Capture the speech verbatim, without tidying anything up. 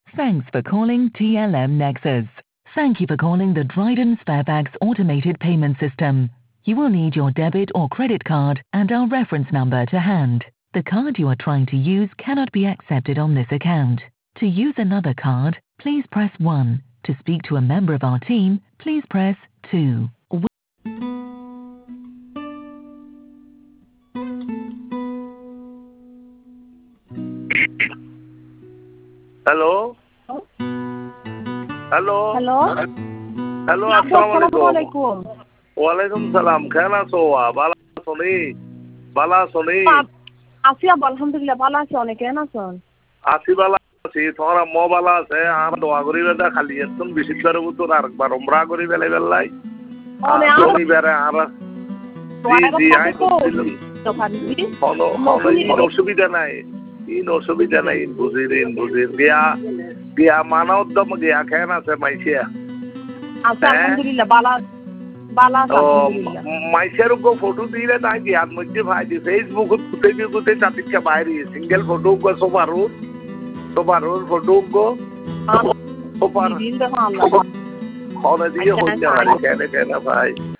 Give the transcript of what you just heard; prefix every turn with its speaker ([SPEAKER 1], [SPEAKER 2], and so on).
[SPEAKER 1] Thanks for calling T L M Nexus. Thank you for calling the Dryden Sparebags automated payment system. You will need your debit or credit card and our reference number to hand. The card you are trying to use cannot be accepted on this account. To use another card, please press one. To speak to a member of our team, please press two.
[SPEAKER 2] Hello? Hello?
[SPEAKER 3] Hello
[SPEAKER 2] Hello,
[SPEAKER 3] আসসালামু
[SPEAKER 2] Assalamualaikum.
[SPEAKER 3] আলাইকুম
[SPEAKER 2] Walaikum salam. Khair aছো? Bala aছো নি? Bala aছো নি?
[SPEAKER 3] আছি আব্বা আলহামদুলিল্লাহ ভালো আছি অনেক কেন আছেন
[SPEAKER 2] আছি বালা আছি। তোমার আম্মু বালা আছে? আর দোয়া করি বেটা খালি একদম বেশি করে বুতর আরেকবার উমরা করি বেলে বেলাই।
[SPEAKER 3] অনে
[SPEAKER 2] আর
[SPEAKER 3] আর
[SPEAKER 2] তুমি বেরে আর জি জি আই করছিলাম। হলো হলো ইন অসুবিধা নাই। ইন অসুবিধা নাই ইন বুঝির ইন বুঝির গিয়া গিয়া মানা উদ্যম গিয়া খেন আছে মাইশিয়া।
[SPEAKER 3] আচ্ছা আলহামদুলিল্লাহ বালা বালা আছে আলহামদুলিল্লাহ
[SPEAKER 2] মাইশের গো ফটো দিলে তাই গিয়ার মধ্যে ভাই দি ফেসবুক গুতে গুতে চাতিকা বাইরে সিঙ্গেল ফটো গো সোবারু সোবারু ফটো গো সোবার
[SPEAKER 3] দিন দেখো আল্লাহ
[SPEAKER 2] হলে দিয়ে হইতে পারে কেন কেন ভাই